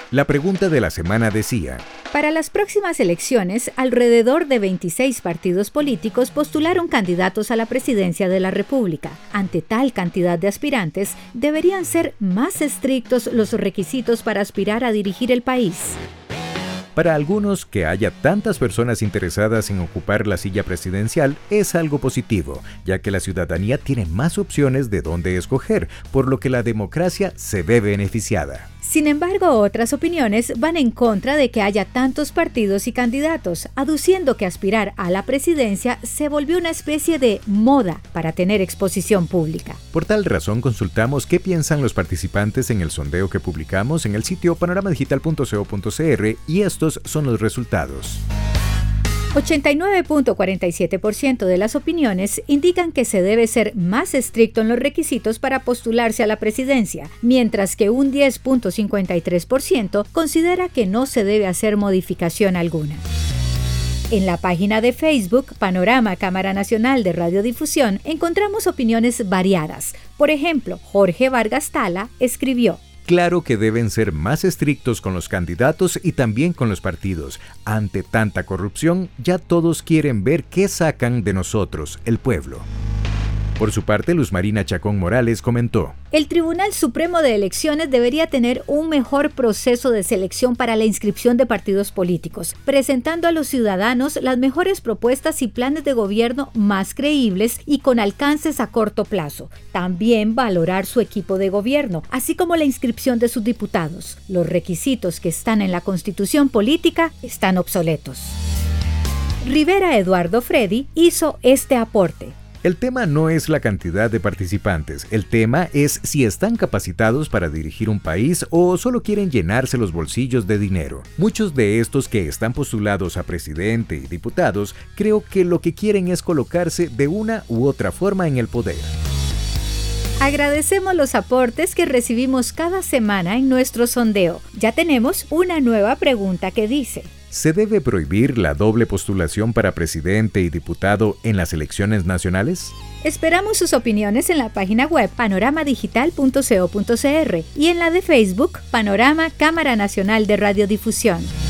La pregunta de la semana decía: para las próximas elecciones, alrededor de 26 partidos políticos postularon candidatos a la presidencia de la República. Ante tal cantidad de aspirantes, deberían ser más estrictos los requisitos para aspirar a dirigir el país. Para algunos, que haya tantas personas interesadas en ocupar la silla presidencial es algo positivo, ya que la ciudadanía tiene más opciones de dónde escoger, por lo que la democracia se ve beneficiada. Sin embargo, otras opiniones van en contra de que haya tantos partidos y candidatos, aduciendo que aspirar a la presidencia se volvió una especie de moda para tener exposición pública. Por tal razón, consultamos qué piensan los participantes en el sondeo que publicamos en el sitio panoramadigital.co.cr y estos son los resultados. 89.47% de las opiniones indican que se debe ser más estricto en los requisitos para postularse a la presidencia, mientras que un 10.53% considera que no se debe hacer modificación alguna. En la página de Facebook, Panorama Cámara Nacional de Radiodifusión, encontramos opiniones variadas. Por ejemplo, Jorge Vargas Tala escribió: claro que deben ser más estrictos con los candidatos y también con los partidos. Ante tanta corrupción, ya todos quieren ver qué sacan de nosotros, el pueblo. Por su parte, Luz Marina Chacón Morales comentó: el Tribunal Supremo de Elecciones debería tener un mejor proceso de selección para la inscripción de partidos políticos, presentando a los ciudadanos las mejores propuestas y planes de gobierno más creíbles y con alcances a corto plazo. También valorar su equipo de gobierno, así como la inscripción de sus diputados. Los requisitos que están en la Constitución política están obsoletos. Rivera Eduardo Freddy hizo este aporte: el tema no es la cantidad de participantes, el tema es si están capacitados para dirigir un país o solo quieren llenarse los bolsillos de dinero. Muchos de estos que están postulados a presidente y diputados, creo que lo que quieren es colocarse de una u otra forma en el poder. Agradecemos los aportes que recibimos cada semana en nuestro sondeo. Ya tenemos una nueva pregunta que dice: ¿se debe prohibir la doble postulación para presidente y diputado en las elecciones nacionales? Esperamos sus opiniones en la página web panoramadigital.co.cr y en la de Facebook Panorama Cámara Nacional de Radiodifusión.